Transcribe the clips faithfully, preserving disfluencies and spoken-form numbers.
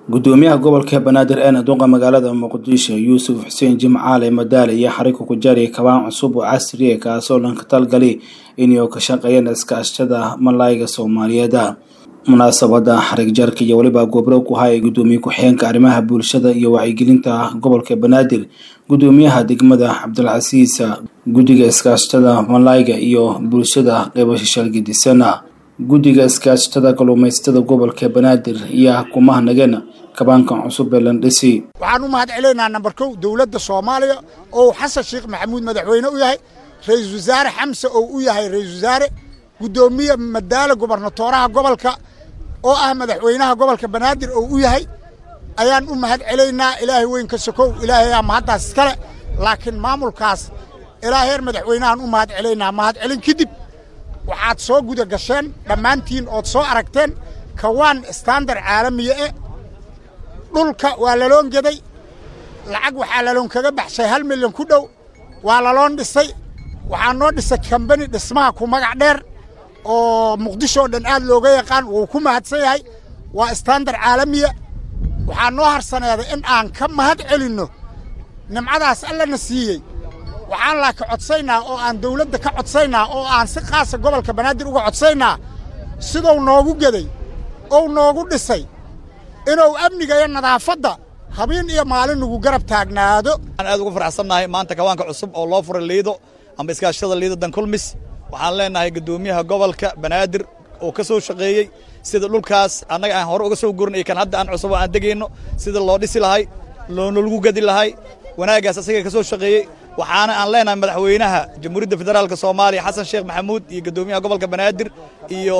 gudoomiyaha gobolka Banaadir ee Doonqa magaalada Muqdisho Yuusuf Xuseen Jimcaale Madaale iyo xariiq ku jari kabaan cusub oo casri ah kaasoo lanka talgalay inay ka shaqeeyaan iskaashada malayga Soomaaliyeed munaasabada xariiq jarka iyo waliba gobro ku hay gudoomiye ku xigeenka arrimaha bulshada iyo wacyigelinta gobolka Banaadir gudoomiyaha degmada Cabdulcasiis gudiga iskaashada malayga iyo bulshada qeybasho shalgidisana gudiga iskaashada kalluumaysatada gobolka Banaadir iyo kumahnagana kabaanka cusub ee Landhisi waxaan u mahadceleynaa number two dawladda Soomaaliya oo Xasan Sheekh Maxamuud madaxweyne u yahay ra'iisul wasaare Xamse oo u yahay ra'iisul wasaare gudoomiye Madaale gobernatooraha gobolka oo ah madaxweynaha gobolka Banaadir oo u yahay ayaan u mahadceleynaa Ilaahay weyn ka sokow Ilaahay ama hadaas kale laakiin maamulkaas Ilaahay madaxweynahan u mahadceleynaa mahadcelin kadib waxaad soo guda gasheen dhamaantiin oo soo aragteen kawaan standard caalami ah dhulka waa la loon gaday lacag waxa la loon kaga baxshay hal milyan ku dhow waa la loon dhisay waxa noo dhisay company dhismaha ku magac dheer oo Muqdisho dhan aad looga yaqaan oo ku mahadsan yahay waa standard caalami ah waxa noo harsaneeday in aan ka mahad celino nimcadaas alla na siiyay waxaan la ka codsaynaa oo aan dawladda ka codsaynaa oo aan si qaas ah gobolka Banaadir uga codsaynaa sidoo noogu gaday oo noogu dhisay inuu amniga iyo nadaafadda habeen iyo maalin ugu garab taagnaado aan aad ugu faraxsanahay maanta kawaanka cusub oo loo furay Liido amba iskaashada Liido dan kulmis waxaan leenahay gudoomiyaha gobolka Banaadir oo ka soo shaqeeyay sida dhulkaas anaga aan hore uga soo gurnay kan hadda aan cusub aan dageyno sida loo dhisi lahay loo lagu gadi lahay wanaagaas asaga ka soo shaqeeyay waxaana aan leenahay madaxweynaha Jamhuuriyadda Federaalka Soomaaliya Xasan Sheekh Maxamuud iyo gudoomiyaha gobolka Banaadir iyo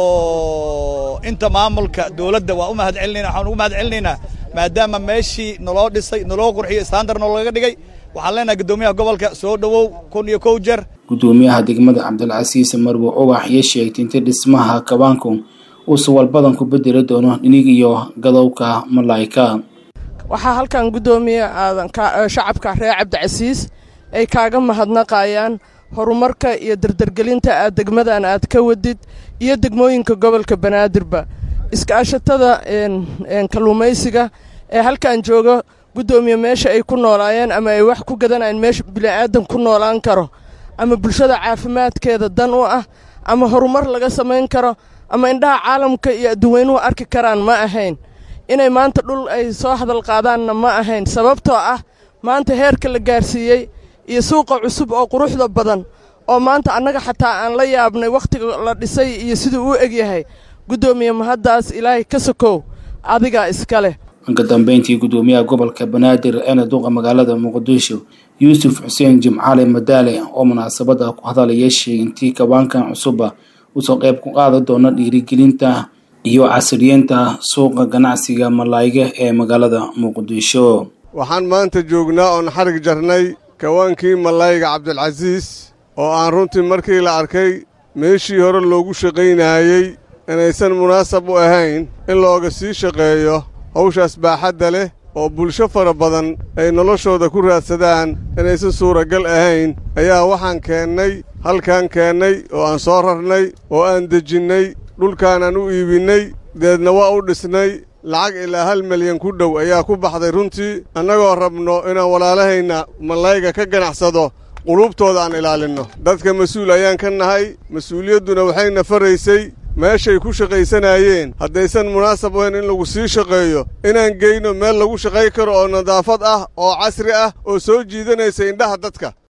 inta maamulka dawladda waa u mahadcelinayna waxaan ugu mahadcelinaynaa maadaama meeshii noloo dhisay noloo qurxiyo standard noloo laga dhigay waxaan leenahay gudoomiyaha gobolka soo dhawow kun iyo kow jeer gudoomiyaha degmada Cabdulcasiis Marwo Ubax iyo sheegtay inta dhismaha kabaanku uu suwal badan ku bedeli doono dhinig iyo gadowka malayka waxa halkan gudoomiye aadan ka shacabka reer Cabdulcasiis ay kaaga mahadnaqayaan horumarka iyo dardargelinta aad degmadan aad ka wadid iyo degmooyinka gobolka Banaadirba iskaashatada een een kalluumaysiga ee halkan jooga gudoomiye meesha ay ku noolaayeen ama ay wax ku gadanayeen meesha bini'aadan ku noolaan karo ama bulshada caafimaadkeeda dan u ah ama horumar laga sameyn karo ama indhaha caalamka iyo dadweynuhu arki karaan ma ahayn inay maanta dhul ay soo hadal qaadaanna ma ahayn sababtoo ah maanta heerka la gaarsiiyay iyo suuqa cusub oo quruxda badan oo maanta annaga xataa aan la yaabnay waqtiga la dhisay iyo sidoo uu eg yahay gudoomiye mahadaas Ilaahay ka sokow adiga iskale anka dambeyntii gudoomiyaha gobolka Banaadir ee Doonqa magaalada Muqdisho Yuusuf Xuseen Jimcaale Madaale oo munaasabada ku hadalaya sheegay kabaankan cusub uu soo qayb ku qaadan doono dhiirigelinta iyo casriyeynta suuqa ganacsiga malayga ee magaalada Muqdisho waxaan maanta joognaa oo xariiq jarnay kawaankii malayga Cabdulcasiis oo aan runtii markii la arkay meeshii hore loogu shaqeynayay inaysan munaasab u ahayn in looga sii shaqeeyo hawshaas baaxadda leh oo bulsho fara badan ay noloshooda ku raadsadaan inaysan suuragal ahayn ayaa waxaan keennay halkaan keennay oo aan soo rarnay oo aan dejinnay dhulkaanaan u iibinnay deedna waa u dhisnay lacag ilaa hal milyan ku dhow ayaa ku baxday runtii annagoo rabno inaan walaalahayna malayga ka ganacsado qulubtooda aan ilaalinno dadka mas-uul ayaan ka nahay mas-uuliyadduna waxayna faraysay meeshay ku shaqaysanayeen haddaysan munaasab ahayn in lagu sii shaqeeyo inaan geyno meel lagu shaqay karo oo nadaafad ah oo casri ah oo soo jiidanaysa indhaha dadka